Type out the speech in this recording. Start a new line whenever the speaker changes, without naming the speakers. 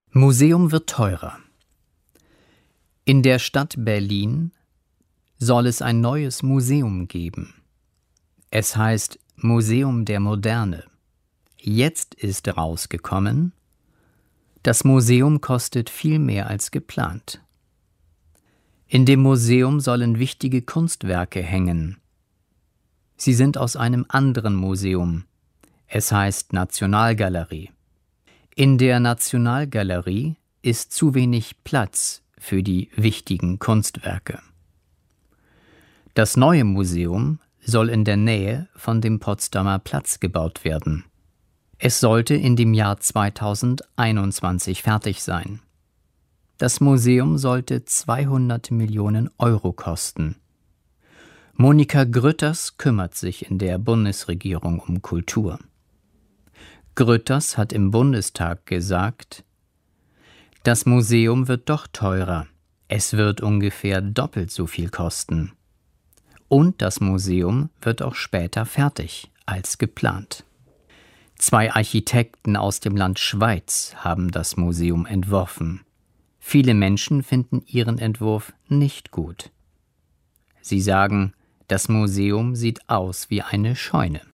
Museum wird teurer. In der Stadt Berlin soll es ein neues Museum geben. Es heißt Museum der Moderne. Jetzt ist rausgekommen, das Museum kostet viel mehr als geplant. In dem Museum sollen wichtige Kunstwerke hängen. Sie sind aus einem anderen Museum. Es heißt Nationalgalerie. In der Nationalgalerie ist zu wenig Platz für die wichtigen Kunstwerke. Das neue Museum soll in der Nähe von dem Potsdamer Platz gebaut werden. Es sollte in dem Jahr 2021 fertig sein. Das Museum sollte 200 Millionen Euro kosten. Monika Grütters kümmert sich in der Bundesregierung um Kultur. Grütters hat im Bundestag gesagt, das Museum wird doch teurer. Es wird ungefähr doppelt so viel kosten. Und das Museum wird auch später fertig als geplant. 2 Architekten aus dem Land Schweiz haben das Museum entworfen. Viele Menschen finden ihren Entwurf nicht gut. Sie sagen, das Museum sieht aus wie eine Scheune.